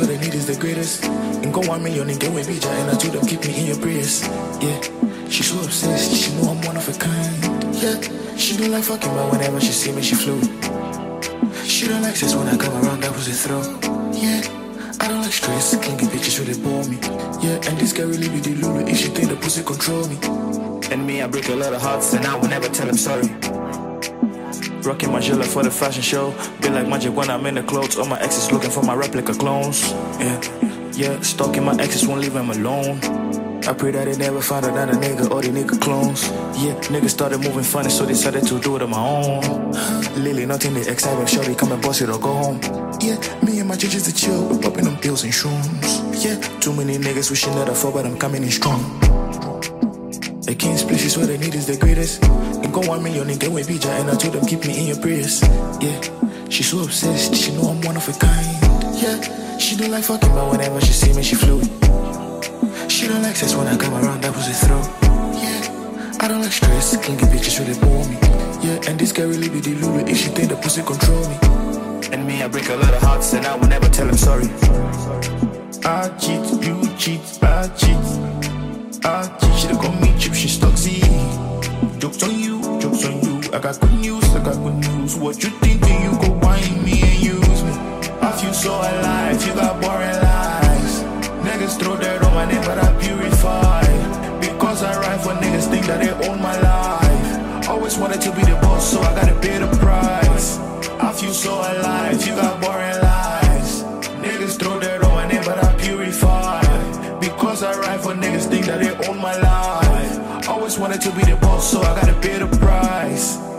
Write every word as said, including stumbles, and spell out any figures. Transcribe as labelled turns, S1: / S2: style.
S1: what they need is the greatest. And go one million and get with B J, and I told them keep me in your prayers. Yeah, she's so obsessed, she know I'm one of a kind. Yeah, she don't like fucking, but whenever she see me, she flew. She don't like sex when I come around, that was a throw. Yeah, I don't like stress, can't get bitches really bore me. Yeah, and this guy really be the Lulu if she think the pussy control me. And me, I break a lot of hearts, and I will never tell him sorry. Rocking my jewelry for the fashion show. Be like magic when I'm in the clothes. All my exes looking for my replica clones. Yeah, yeah, stalking my exes won't leave them alone. I pray that they never find another nigga or the nigga clones. Yeah, niggas started moving funny, so decided to do it on my own. Lily, nothing they exciting, shorty, come and boss it or go home. Yeah, me and my judges to chill, we're popping them pills and shrooms. Yeah, too many niggas wishing that I fall, but I'm coming in strong. The king's place is where they need is the greatest. And go one million and get with B J, and I told them keep me in your prayers. Yeah, she's so obsessed, she know I'm one of a kind. Yeah, she don't like fucking, but whenever she see me, she flew. She don't like sex when I come around, that was a throw. Yeah, I don't like stress, can't get bitches really bore me. Yeah, and this guy really be the Lulu if she think the pussy control me. And me, I break a lot of hearts, and I will never tell him sorry. I cheat, you cheat, I cheat. I cheat, she don't call me cheap, she Stucksy. Jokes on you, jokes on you. I got good news, I got good news. What you thinking, you go whine me and use me. I feel so alive, you got boring lies. Niggas throw dirt on my name, but I purify. Because I ride for niggas think that they own my life. Always wanted to be the boss, so I gotta pay the price. I feel so alive, you got boring lies. Niggas throw dirt on my name, but I purify. Because I ride for niggas think that they own my life. Always wanted to be the boss, so I gotta pay the price.